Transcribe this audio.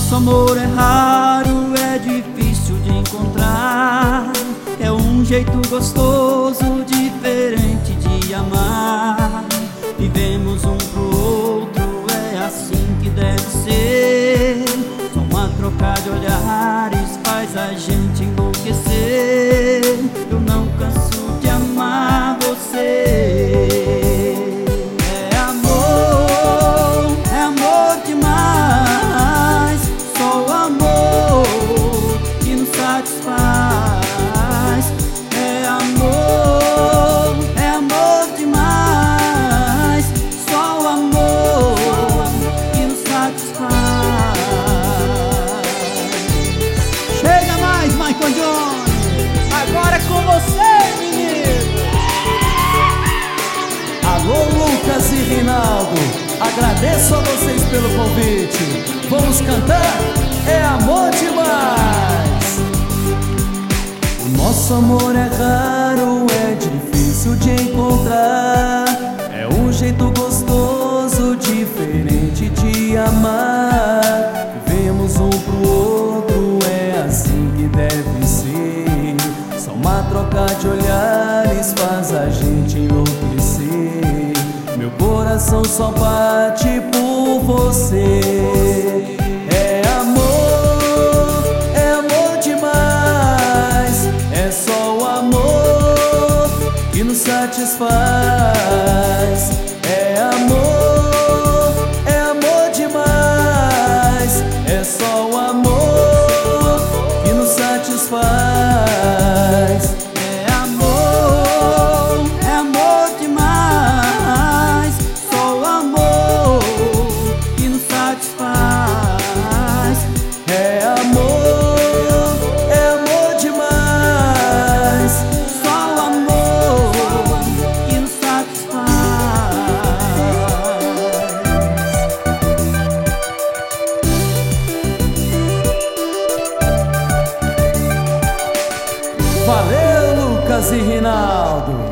Nosso amor é raro, é difícil de encontrar. É um jeito gostoso, diferente de amar. Vivemos um pro outro, é assim que deve ser. Só uma troca de olhares faz a gente enlouquecer. Eu não canso de amar você. É amor demais. Só o amor que nos satisfaz. É amor demais. Só o amor que nos satisfaz. Chega mais, Michael Jones. Agora é com você, menino. Alô, Lucas e Rinaldo, agradeço a vocês pelo convite. Vamos cantar? É amor demais. O nosso amor é raro, é difícil de encontrar. É um jeito gostoso, diferente de amar. Vivemos um pro outro, é assim que deve ser. Só uma troca de olhares faz a gente enlouquecer. Meu coração só bate por você. É amor demais. É só o amor que nos satisfaz. É amor demais. É só o amor que nos satisfaz. É amor demais. Só o amor que nos satisfaz. É amor demais. Só o amor que nos satisfaz. Valeu, Lucas e Rinaldo.